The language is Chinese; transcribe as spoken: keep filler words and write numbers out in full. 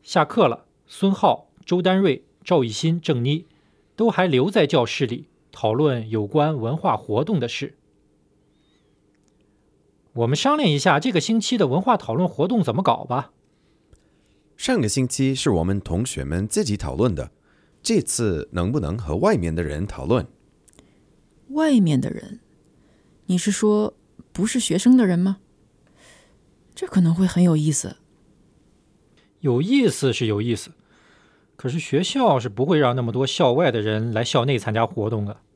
下课了，孙浩、周丹瑞、赵一新、郑妮都还留在教室里讨论有关文化活动的事。我们商量一下这个星期的文化讨论活动怎么搞吧。 上个星期是我们同学们自己讨论的，这次能不能和外面的人讨论？ 外面的人？你是说不是学生的人吗？这可能会很有意思。 有意思是有意思，可是学校是不会让那么多校外的人来校内参加活动的。